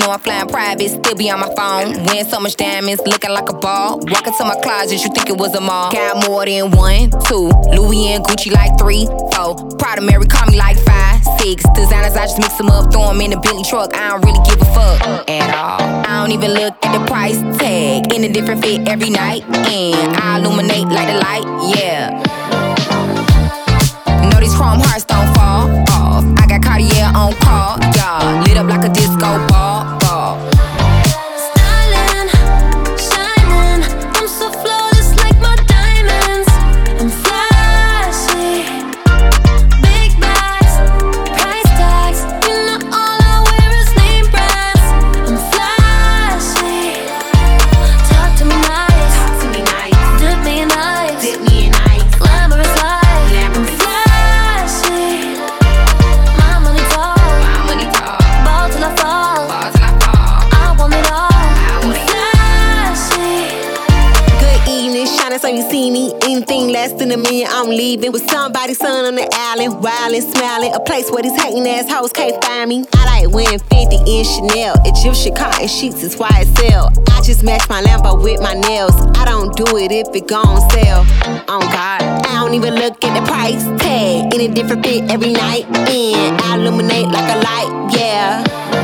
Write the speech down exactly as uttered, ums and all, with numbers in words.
know I'm flying private, still be on my phone. Wearing so much diamonds, looking like a ball. Walk into my closet, you think it was a mall. Got more than one, two. Louis and Gucci like three, four. Prada Mary call me like five, six. Designers, I just mix them up, throw them in the Bentley truck. I don't really give a fuck at all. I don't even look at the price tag. In a different fit every night, and I illuminate like the light, yeah. Know these chrome hearts don't fall off. I got Cartier on call, y'all. Lit up like a disco ball, ball. Styling, shining, I'm so flawless like my diamonds. I'm flashy, big bags, price tags. You know all I wear is name brands. I'm flashy. Talk to me nice, talk to me nice. Dip me nice, dip me nice. Glamorous life, glamorous. Flashy, my money talk, my money talk. Ball till I fall, ball till I fall. I want it all, I want it flashy. Good evening, shining so you see me. Anything less than a million, I'm leaving. With somebody's son on the island, wildin', smiling. A place where these hating assholes can't find me. I like wearing fifty in Chanel. Egyptian cotton sheets is why I sell. I just match my Lambo with my nails. I don't do it if it gon' sell. Oh God, I don't even look at the price tag. In a different fit every night, and I illuminate like a light, yeah.